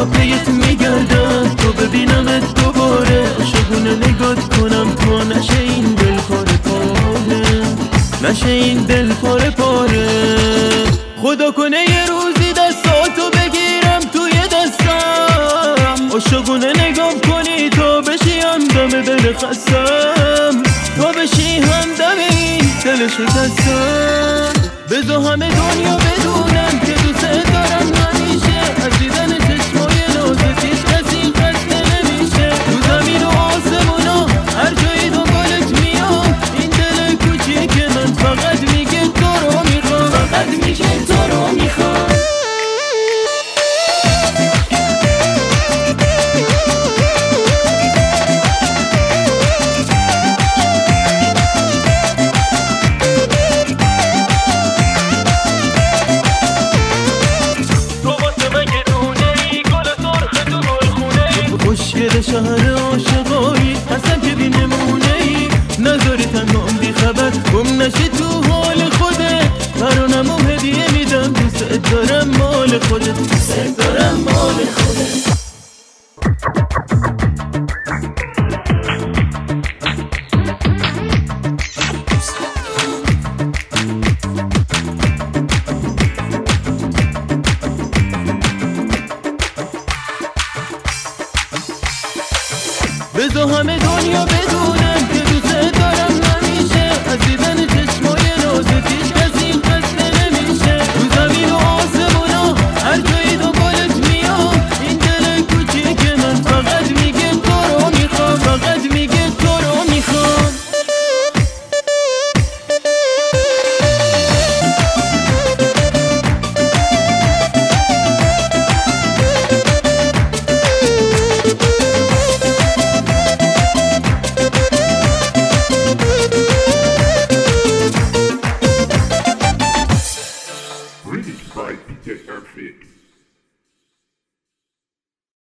تا پیت میگردم، تو ببینمت دوباره، عاشقونه نگات کنم تا نشه این دل پاره پاره، نشه این دل پاره پاره. خدا کنه یه روزی دستاتو بگیرم توی دستم، عاشقونه نگام کنی تا بشی همدم دل خستم، تا بشی همدم این دل شکستم. بذار همه دنیا بدونن که دوست دارم همیشه، از دیدن چشمای نازت هیچ کسی خسته نمیشه. تو زمین و آسمونا هر جایی دنبالت میام، این دل کوچیک من فقط میگه تو رو میخوام، فقط میگه تو رو میخوام. خوشگل شهر عاشقایی حسن که بی نمونه ای، نذاری تنهام بی خبر گم نشی تو حال خودت، ترانمو هدیه میدم دوست دارم مال خودت.